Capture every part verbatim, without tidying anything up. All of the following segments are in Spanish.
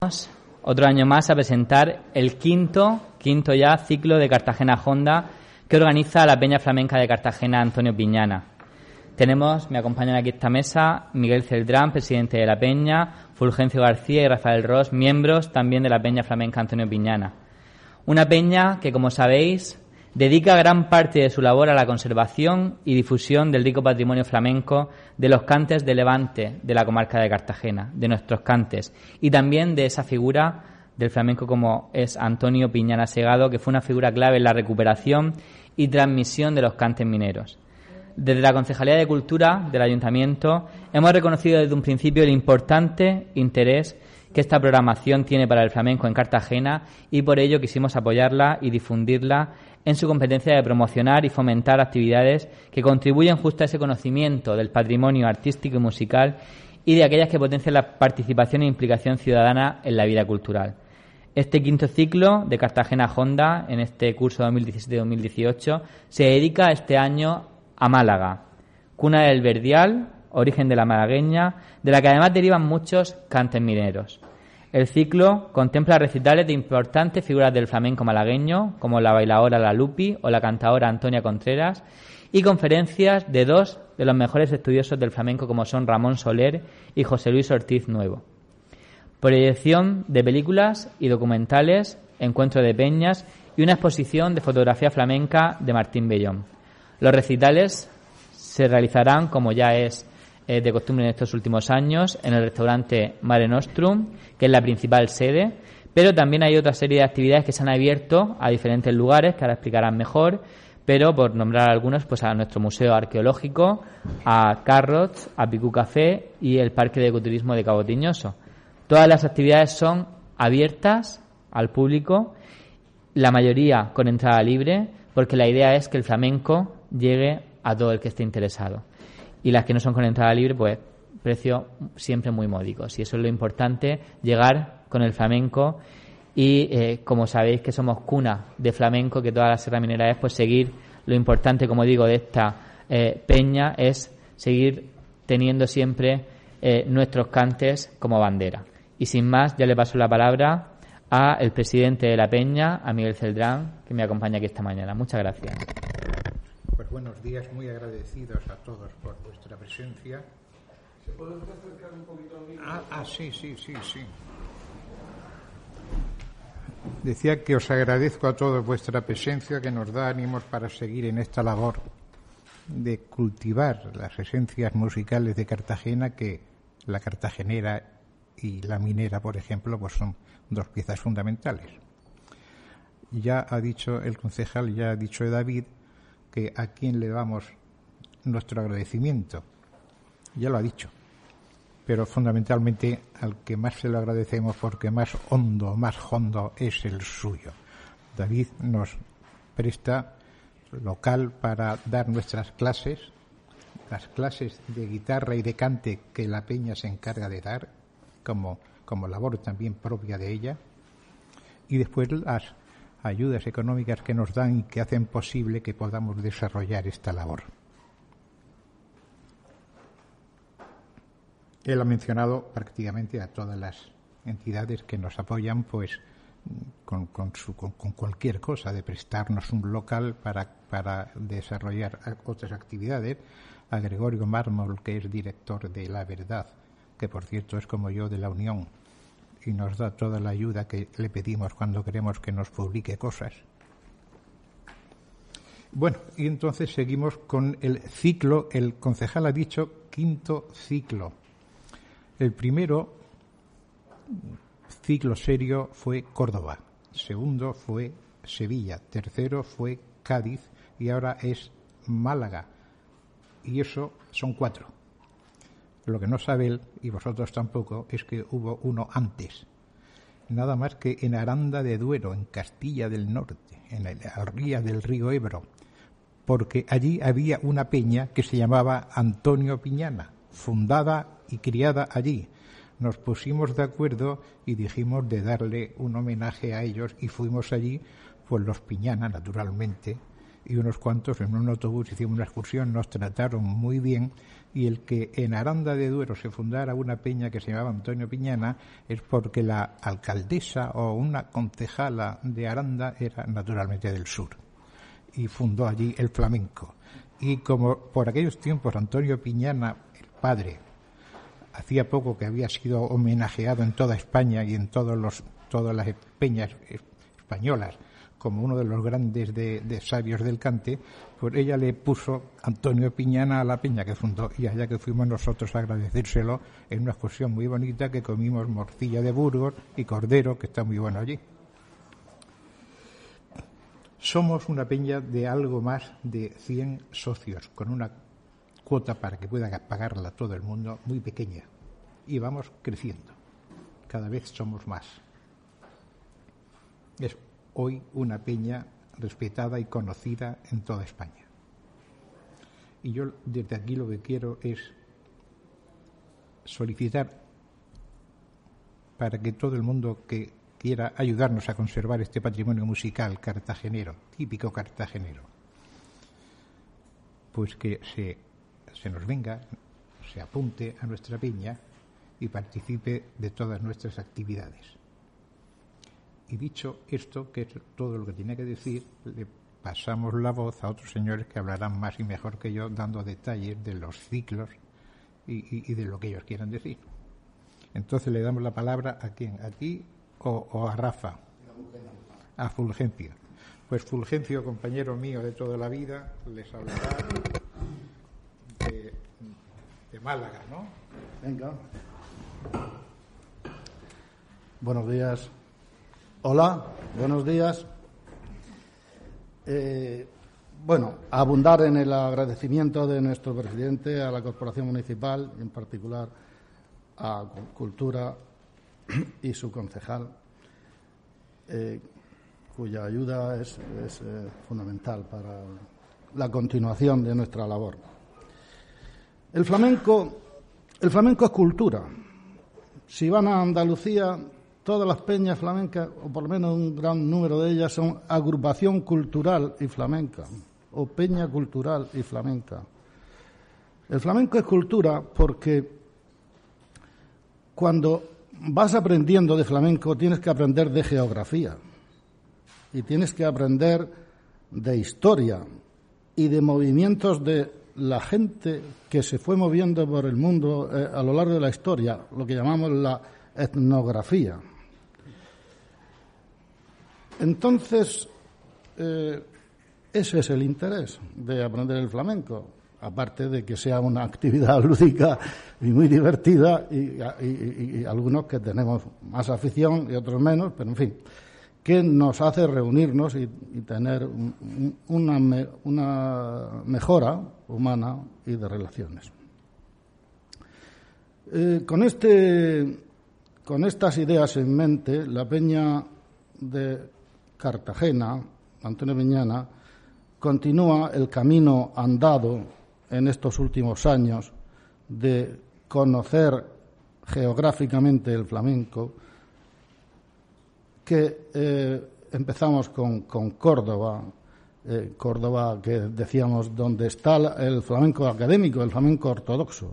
Otro año más a presentar el quinto, quinto ya ciclo de Cartagena Honda que organiza la Peña Flamenca de Cartagena Antonio Piñana. Tenemos, me acompañan aquí a esta mesa, Miguel Celdrán, presidente de la Peña, Fulgencio García y Rafael Ros, miembros también de la Peña Flamenca Antonio Piñana. Una peña que, como sabéis, dedica gran parte de su labor a la conservación y difusión del rico patrimonio flamenco de los cantes de Levante de la comarca de Cartagena, de nuestros cantes, y también de esa figura del flamenco como es Antonio Piñana Segado, que fue una figura clave en la recuperación y transmisión de los cantes mineros. Desde la Concejalía de Cultura del Ayuntamiento hemos reconocido desde un principio el importante interés que esta programación tiene para el flamenco en Cartagena y por ello quisimos apoyarla y difundirla en su competencia de promocionar y fomentar actividades que contribuyen justo a ese conocimiento del patrimonio artístico y musical y de aquellas que potencian la participación e implicación ciudadana en la vida cultural. Este quinto ciclo de Cartagena Honda, en este curso dos mil diecisiete dos mil dieciocho, se dedica este año a Málaga, cuna del verdial, origen de la malagueña, de la que además derivan muchos cantes mineros. El ciclo contempla recitales de importantes figuras del flamenco malagueño, como la bailaora La Lupi o la cantadora Antonia Contreras, y conferencias de dos de los mejores estudiosos del flamenco, como son Ramón Soler y José Luis Ortiz Nuevo. Proyección de películas y documentales, encuentro de peñas y una exposición de fotografía flamenca de Martín Bellón. Los recitales se realizarán, como ya es eh, de costumbre en estos últimos años, en el restaurante Mare Nostrum, que es la principal sede, pero también hay otra serie de actividades que se han abierto a diferentes lugares, que ahora explicarán mejor, pero por nombrar algunos, pues a nuestro Museo Arqueológico, a Carrots, a Picú Café y el Parque de Ecoturismo de Cabo Tiñoso. Todas las actividades son abiertas al público, la mayoría con entrada libre, porque la idea es que el flamenco llegue a todo el que esté interesado. Y las que no son con entrada libre, pues precio siempre muy módicos. Y eso es lo importante, llegar con el flamenco y, eh, como sabéis que somos cuna de flamenco, que toda la Sierra Minera es, pues seguir, lo importante, como digo, de esta eh, peña es seguir teniendo siempre eh, nuestros cantes como bandera. Y sin más, ya le paso la palabra a el presidente de la peña, a Miguel Celdrán, que me acompaña aquí esta mañana. Muchas gracias. Pues buenos días, muy agradecidos a todos por vuestra presencia. ¿Se puede acercar un poquito al micro? Ah, ah, sí, sí, sí, sí. Decía que os agradezco a todos vuestra presencia, que nos da ánimos para seguir en esta labor de cultivar las esencias musicales de Cartagena, que la cartagenera y la minera, por ejemplo, pues son dos piezas fundamentales. Ya ha dicho el concejal, ya ha dicho David, que a quién le damos nuestro agradecimiento. Ya lo ha dicho. Pero fundamentalmente al que más se lo agradecemos, porque más hondo, más hondo es el suyo. David nos presta local para dar nuestras clases, las clases de guitarra y de cante que la peña se encarga de dar, como, como labor también propia de ella, y después las ayudas económicas que nos dan y que hacen posible que podamos desarrollar esta labor. Él ha mencionado prácticamente a todas las entidades que nos apoyan, pues con, con, su, con, con cualquier cosa, de prestarnos un local para, para desarrollar otras actividades. A Gregorio Mármol, que es director de La Verdad, que por cierto es como yo de la Unión, y nos da toda la ayuda que le pedimos cuando queremos que nos publique cosas. Bueno, y entonces seguimos con el ciclo. El concejal ha dicho quinto ciclo. El primero ciclo serio fue Córdoba, segundo fue Sevilla, tercero fue Cádiz y ahora es Málaga. Y eso son cuatro. Lo que no sabe él, y vosotros tampoco, es que hubo uno antes. Nada más que en Aranda de Duero, en Castilla del Norte, en la orilla del río Ebro, porque allí había una peña que se llamaba Antonio Piñana, fundada y criada allí. Nos pusimos de acuerdo y dijimos de darle un homenaje a ellos y fuimos allí, pues los Piñana, naturalmente, y unos cuantos en un autobús hicimos una excursión, nos trataron muy bien, y el que en Aranda de Duero se fundara una peña que se llamaba Antonio Piñana es porque la alcaldesa o una concejala de Aranda era naturalmente del sur y fundó allí el flamenco. Y como por aquellos tiempos Antonio Piñana, el padre, hacía poco que había sido homenajeado en toda España y en todos los todas las peñas españolas como uno de los grandes de, de sabios del cante, pues ella le puso Antonio Piñana a la peña que fundó, y allá que fuimos nosotros a agradecérselo en una excursión muy bonita que comimos morcilla de Burgos y cordero, que está muy bueno allí. Somos una peña de algo más de cien socios, con una cuota para que pueda pagarla todo el mundo muy pequeña, y vamos creciendo, cada vez somos más. Es hoy una peña respetada y conocida en toda España. Y yo desde aquí lo que quiero es solicitar para que todo el mundo que quiera ayudarnos a conservar este patrimonio musical cartagenero, típico cartagenero, pues que se, se nos venga, se apunte a nuestra peña y participe de todas nuestras actividades. Y dicho esto, que es todo lo que tenía que decir, le pasamos la voz a otros señores que hablarán más y mejor que yo, dando detalles de los ciclos y, y, y de lo que ellos quieran decir. Entonces le damos la palabra a quién, a ti o, o a Rafa, a Fulgencio. Pues Fulgencio, compañero mío de toda la vida, les hablará de, de Málaga, ¿no? Venga. Buenos días. Hola, buenos días. Eh, bueno, abundar en el agradecimiento de nuestro presidente a la Corporación Municipal, en particular a Cultura y su concejal, eh, cuya ayuda es, es eh, fundamental para la continuación de nuestra labor. El flamenco, el flamenco es cultura. Si van a Andalucía, todas las peñas flamencas, o por lo menos un gran número de ellas, son agrupación cultural y flamenca, o peña cultural y flamenca. El flamenco es cultura porque cuando vas aprendiendo de flamenco tienes que aprender de geografía y tienes que aprender de historia y de movimientos de la gente que se fue moviendo por el mundo eh, a lo largo de la historia, lo que llamamos la etnografía. Entonces, eh, ese es el interés de aprender el flamenco, aparte de que sea una actividad lúdica y muy divertida, y, y, y algunos que tenemos más afición y otros menos, pero en fin, que nos hace reunirnos y, y tener un, una, me, una mejora humana y de relaciones. Eh, con este, con estas ideas en mente, la peña de Cartagena, Antonio Piñana, continúa el camino andado en estos últimos años de conocer geográficamente el flamenco, que eh, empezamos con, con Córdoba, eh, Córdoba que decíamos donde está el flamenco académico, el flamenco ortodoxo.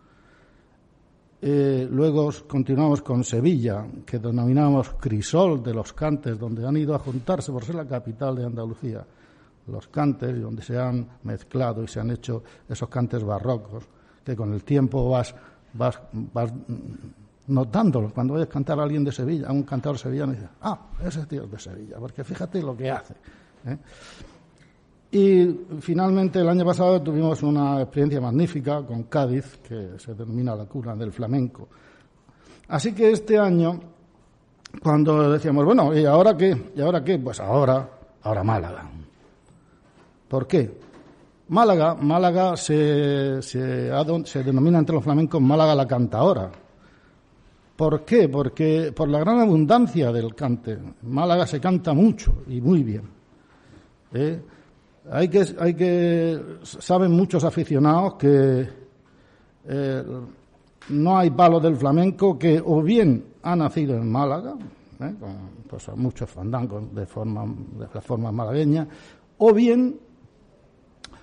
Eh, luego continuamos con Sevilla, que denominamos crisol de los cantes, donde han ido a juntarse por ser la capital de Andalucía los cantes, donde se han mezclado y se han hecho esos cantes barrocos, que con el tiempo vas, vas, vas notándolos. Cuando vayas a cantar a alguien de Sevilla, a un cantador sevillano, dices, ah, ese tío es de Sevilla, porque fíjate lo que hace, ¿eh? Y finalmente el año pasado tuvimos una experiencia magnífica con Cádiz, que se denomina la cuna del flamenco. Así que este año, cuando decíamos, bueno, ¿y ahora qué? ¿Y ahora qué? Pues ahora, ahora Málaga. ¿Por qué? Málaga, Málaga se, se, se denomina entre los flamencos Málaga la cantaora. ¿Por qué? Porque por la gran abundancia del cante. En Málaga se canta mucho y muy bien. ¿Eh? Hay que, hay que, saben muchos aficionados que eh, no hay palo del flamenco que o bien ha nacido en Málaga, ¿eh? con pues, muchos fandangos de forma, de la forma malagueña, o bien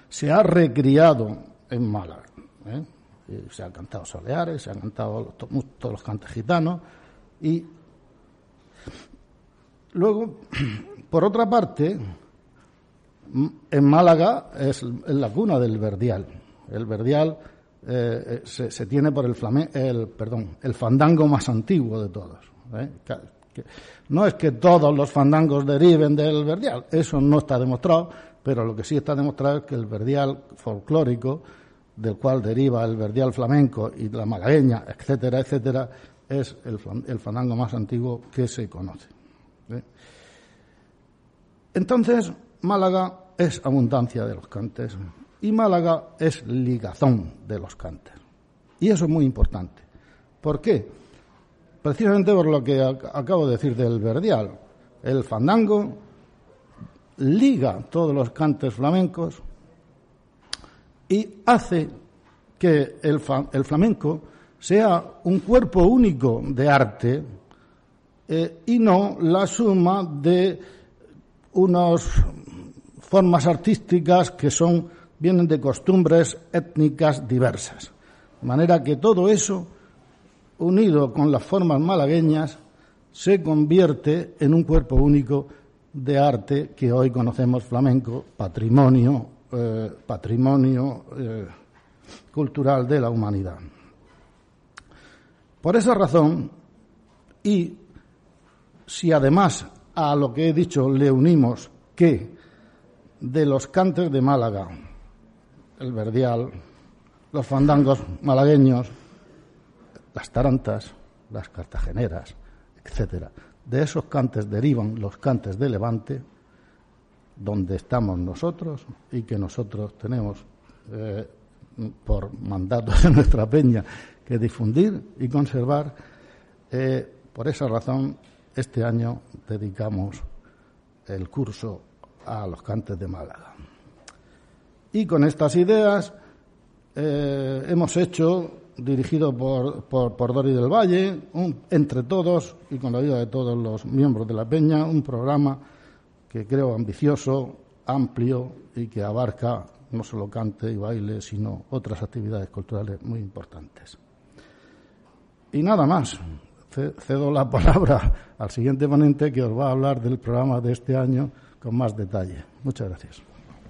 se ha recriado en Málaga. ¿eh? Se han cantado soleares, se han cantado todos los cantes gitanos y luego, por otra parte, en Málaga es la cuna del verdial. El verdial eh, se, se tiene por el, flame, el, perdón, el fandango más antiguo de todos. ¿eh? Que, que, no es que todos los fandangos deriven del verdial, eso no está demostrado, pero lo que sí está demostrado es que el verdial folclórico, del cual deriva el verdial flamenco y la malagueña, etcétera, etcétera, es el, el fandango más antiguo que se conoce. ¿eh? Entonces, Málaga es abundancia de los cantes y Málaga es ligazón de los cantes. Y eso es muy importante. ¿Por qué? Precisamente por lo que acabo de decir del verdial. El fandango liga todos los cantes flamencos y hace que el, el flamenco sea un cuerpo único de arte eh, y no la suma de unas formas artísticas que son vienen de costumbres étnicas diversas. De manera que todo eso, unido con las formas malagueñas, se convierte en un cuerpo único de arte que hoy conocemos flamenco, patrimonio, eh, patrimonio eh, cultural de la humanidad. Por esa razón, y si además a lo que he dicho le unimos que de los cantes de Málaga, el verdial, los fandangos malagueños, las tarantas, las cartageneras, etcétera, de esos cantes derivan los cantes de Levante, donde estamos nosotros y que nosotros tenemos eh, por mandato de nuestra peña que difundir y conservar. Eh, por esa razón, este año dedicamos el curso a los cantes de Málaga. Y con estas ideas eh, hemos hecho, dirigido por, por, por Dori del Valle, un, entre todos y con la ayuda de todos los miembros de la peña, un programa que creo ambicioso, amplio y que abarca no solo cante y baile, sino otras actividades culturales muy importantes. Y nada más. Cedo la palabra al siguiente ponente que os va a hablar del programa de este año con más detalle. Muchas gracias.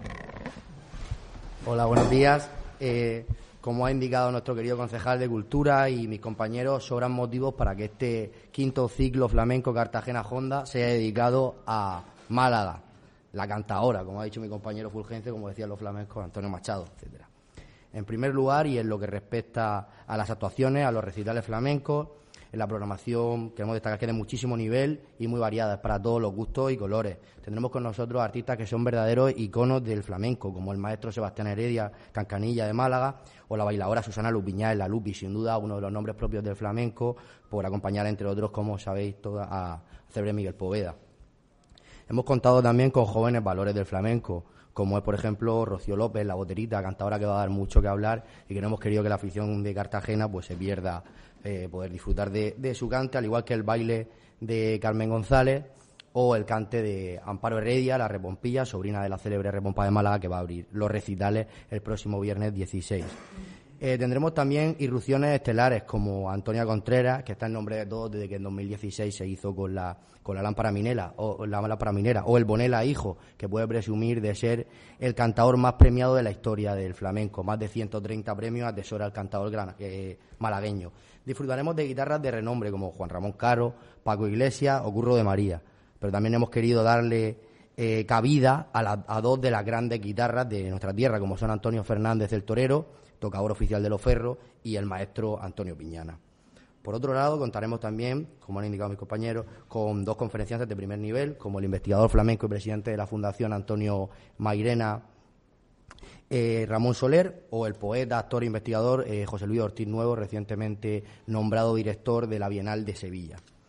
Hola, buenos días. Eh, como ha indicado nuestro querido concejal de Cultura y mis compañeros, sobran motivos para que este quinto ciclo flamenco Cartagena-Honda sea dedicado a Málaga, la cantaora, como ha dicho mi compañero Fulgencio, como decían los flamencos, Antonio Machado, etcétera. En primer lugar, y en lo que respecta a las actuaciones, a los recitales flamencos, en la programación queremos destacar que es de muchísimo nivel y muy variada, es para todos los gustos y colores. Tendremos con nosotros artistas que son verdaderos iconos del flamenco, como el maestro Sebastián Heredia, Cancanilla de Málaga, o la bailadora Susana Lupiñán, la Lupi, sin duda uno de los nombres propios del flamenco, por acompañar, entre otros, como sabéis, toda a Cebre Miguel Poveda. Hemos contado también con jóvenes valores del flamenco, como es, por ejemplo, Rocío López, la boterita, cantadora que va a dar mucho que hablar y que no hemos querido que la afición de Cartagena pues se pierda eh, poder disfrutar de, de su cante, al igual que el baile de Carmen González o el cante de Amparo Heredia, la repompilla, sobrina de la célebre repompa de Málaga, que va a abrir los recitales el próximo viernes dieciséis. Eh, tendremos también irrupciones estelares como Antonia Contreras, que está en nombre de todos desde que en dos mil dieciséis se hizo con la con la lámpara minera o la lámpara minera o el Bonela hijo, que puede presumir de ser el cantador más premiado de la historia del flamenco, más de ciento treinta premios atesora el cantador gran, eh, malagueño. Disfrutaremos de guitarras de renombre como Juan Ramón Caro, Paco Iglesias o Curro de María, pero también hemos querido darle eh, cabida a, la, a dos de las grandes guitarras de nuestra tierra, como son Antonio Fernández el Torero, tocador oficial de los Ferros, y el maestro Antonio Piñana. Por otro lado, contaremos también, como han indicado mis compañeros, con dos conferenciantes de primer nivel, como el investigador flamenco y presidente de la Fundación Antonio Mairena, eh, Ramón Soler, o el poeta, actor e investigador eh, José Luis Ortiz Nuevo, recientemente nombrado director de la Bienal de Sevilla.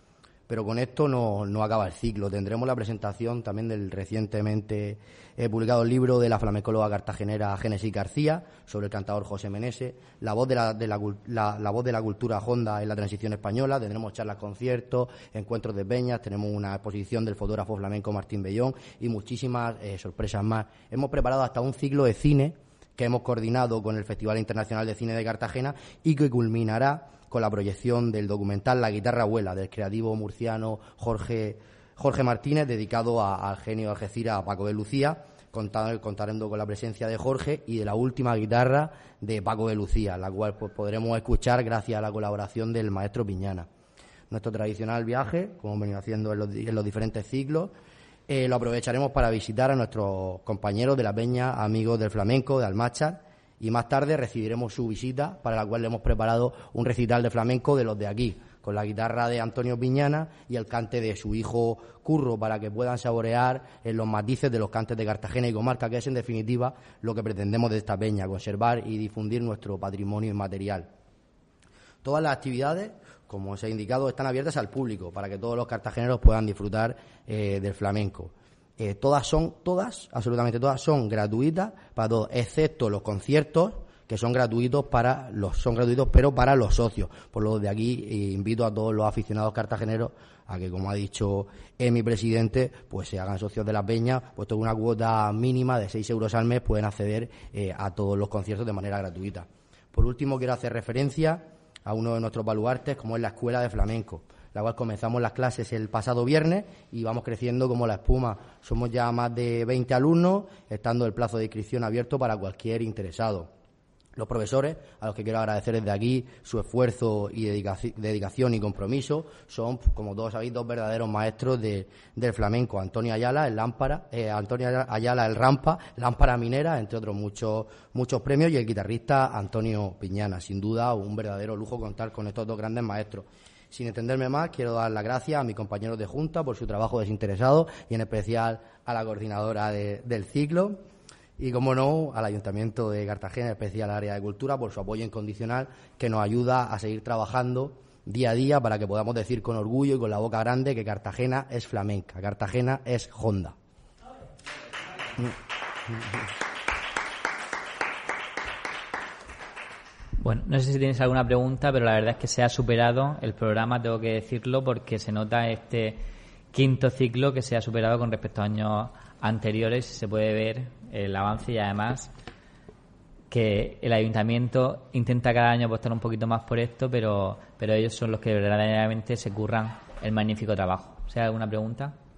Pero con esto no, no acaba el ciclo. Tendremos la presentación también del recientemente eh, publicado libro de la flamencóloga cartagenera Génesis García sobre el cantador José Meneses, la voz de la, de la, la, la voz de la cultura honda en la transición española. Tendremos charlas, conciertos, encuentros de peñas, tenemos una exposición del fotógrafo flamenco Martín Bellón y muchísimas eh, sorpresas más. Hemos preparado hasta un ciclo de cine que hemos coordinado con el Festival Internacional de Cine de Cartagena y que culminará con la proyección del documental La guitarra abuela, del creativo murciano Jorge, Jorge Martínez, dedicado a, al genio de Algeciras, a Paco de Lucía, contando, contando con la presencia de Jorge y de la última guitarra de Paco de Lucía, la cual pues, podremos escuchar gracias a la colaboración del maestro Piñana. Nuestro tradicional viaje, como hemos venido haciendo en los, en los diferentes ciclos, eh, lo aprovecharemos para visitar a nuestros compañeros de la peña, amigos del flamenco, de Almáchar, y más tarde recibiremos su visita, para la cual le hemos preparado un recital de flamenco de los de aquí, con la guitarra de Antonio Piñana y el cante de su hijo Curro, para que puedan saborear en los matices de los cantes de Cartagena y comarca, que es en definitiva lo que pretendemos de esta peña, conservar y difundir nuestro patrimonio inmaterial. Todas las actividades, como os he indicado, están abiertas al público, para que todos los cartageneros puedan disfrutar eh, del flamenco. Eh, todas son, todas, absolutamente todas, son gratuitas para todos, excepto los conciertos, que son gratuitos para los, son gratuitos, pero para los socios. Por lo de aquí eh, invito a todos los aficionados cartageneros a que, como ha dicho eh, mi presidente, pues se hagan socios de la peña, puesto que una cuota mínima de seis euros al mes pueden acceder eh, a todos los conciertos de manera gratuita. Por último, quiero hacer referencia a uno de nuestros baluartes, como es la Escuela de Flamenco, la cual comenzamos las clases el pasado viernes y vamos creciendo como la espuma. Somos ya más de veinte alumnos, estando el plazo de inscripción abierto para cualquier interesado. Los profesores, a los que quiero agradecer desde aquí su esfuerzo y dedicación y compromiso, son, como todos sabéis, dos verdaderos maestros de, del flamenco. Antonio Ayala, el lámpara, eh, Antonio Ayala, el rampa, lámpara minera, entre otros muchos muchos premios, y el guitarrista Antonio Piñana. Sin duda, un verdadero lujo contar con estos dos grandes maestros. Sin extenderme más, quiero dar las gracias a mis compañeros de Junta por su trabajo desinteresado y en especial a la coordinadora de, del ciclo y, como no, al Ayuntamiento de Cartagena, en especial al área de Cultura, por su apoyo incondicional que nos ayuda a seguir trabajando día a día para que podamos decir con orgullo y con la boca grande que Cartagena es flamenca, Cartagena es honda. Bueno, no sé si tienes alguna pregunta, pero la verdad es que se ha superado el programa, tengo que decirlo, porque se nota este quinto ciclo que se ha superado con respecto a años anteriores. Se puede ver el avance y además que el ayuntamiento intenta cada año apostar un poquito más por esto, pero, pero ellos son los que verdaderamente se curran el magnífico trabajo. ¿O sea, alguna pregunta?